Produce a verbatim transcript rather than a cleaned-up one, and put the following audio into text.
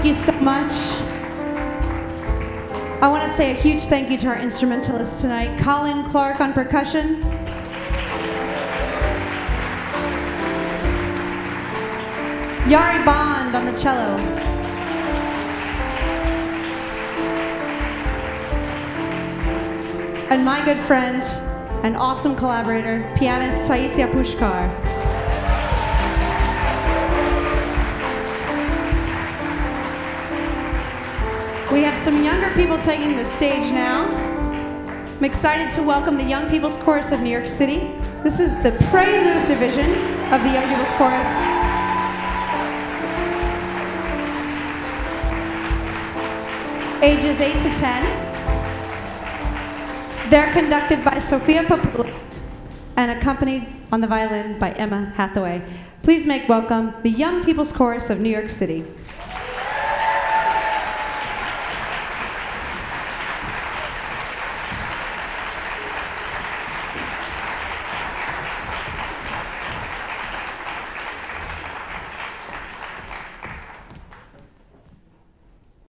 Thank you so much. I want to say a huge thank you to our instrumentalists tonight. Colin Clark on percussion. Yari Bond on the cello. And my good friend and awesome collaborator, pianist Taisia Pushkar. We have some younger people taking the stage now. I'm excited to welcome the Young People's Chorus of New York City. This is the Prelude division of the Young People's Chorus. Ages eight to ten. They're conducted by Sofia Papoulis and accompanied on the violin by Emma Hathaway. Please make welcome the Young People's Chorus of New York City.